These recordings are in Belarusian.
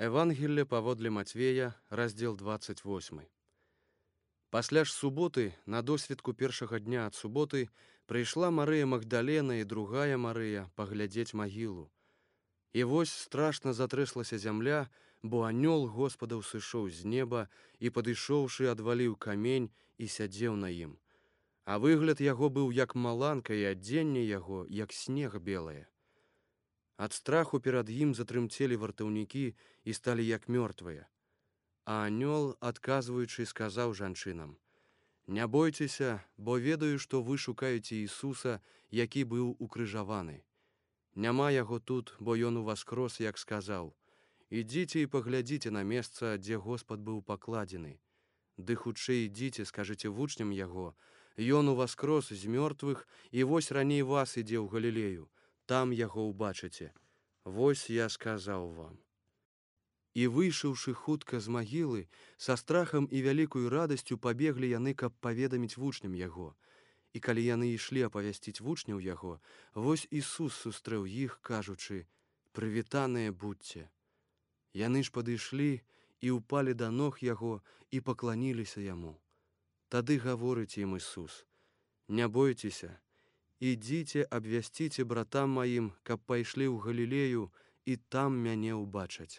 Евангелле паводле Мацвея, раздзел 28. Пасля ж суботы, на досвідку першага дня ад суботы, прыйшла Марыя Магдалена і другая Марыя паглядзець магілу. І вось страшна затрэслася зямля, бо анёл Господаў сышоў з неба і, падышоўшы, адваліў камень і сядзеў на ім. А выгляд яго быў як маланка, і адзенне яго, як снег белае. Ад страху перад ім затрымцелі вартаўнікі і сталі як мёртвыя. А анёл, адказваючы, сказаў жанчынам: «Не бойцеся, бо ведаю, што вы шукаеце Ісуса, які быў укрыжаваны. Няма яго тут, бо ён уваскрос, як сказаў. Ідзіце і паглядзіце на месца, дзе Господ быў пакладзены. Ды хутчэй ідзіце, скажыце вучням яго, ён уваскрос з мёртвых, і вось раней вас ідзе ў Галілею, там яго ўбачыце. Вось я сказаў вам». І выйшаўшы хутка з магілы, са страхам і вялікую радасцю пабеглі яны, каб паведаміць вучням яго. І калі яны ішлі апавясціць вучняў яго, вось Ісус сустрэў іх, кажучы: «Прывітаныя будзьце». Яны ж падышлі і ўпалі да ног яго і пакланіліся яму. Тады гаворыць ім Ісус: «Не бойцеся, ідзіце, абвясціце братам маім, каб пайшлі ў Галілею і там мяне ўбачаць».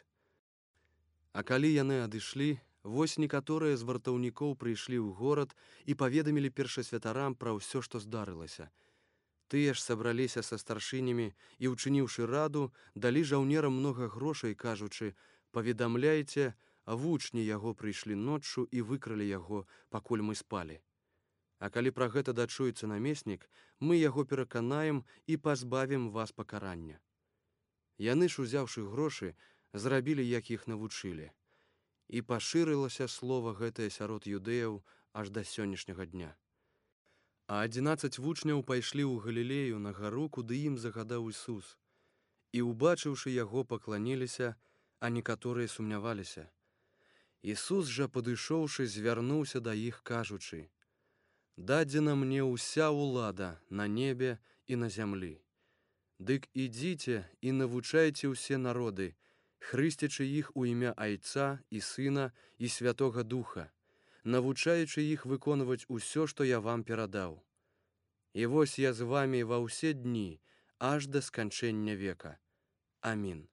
А калі яны адышлі, вось некаторыя з вартаўнікоў прыйшлі ў горад і паведамілі першасвятарам пра ўсё, што здарылася. Тыя ж сабраліся са старшынямі і, учыніўшы раду, далі жаўнерам многа грошай, кажучы: «Паведамляйце, вучні яго прыйшлі ноччу і выкралі яго, пакуль мы спалі. А калі пра гэта дачуецца намеснік, мы яго пераканаем і пазбавім вас пакарання». Яны ж, узяўшы грошы, зрабілі, як іх навучылі. І пашырылася слова гэтае сярод юдэяў аж да сённяшняга дня. А 11 вучняў пайшлі ў Галілею на гару, куды ім загадаў Ісус. І, убачыўшы яго, пакланіліся, а некаторыя сумняваліся. Ісус жа, падышоўшы, звярнуўся да іх, кажучы: «Дадзена мне ўся ўлада на небе і на зямлі. Дык ідзіце і навучайце ўсе народы, хрысцячы іх у імя Айца і Сына і Святога Духа, навучаючы іх выконваць усё, што я вам перадаў. І вось я з вамі ва ўсе дні, аж да сканчэння века. Амін».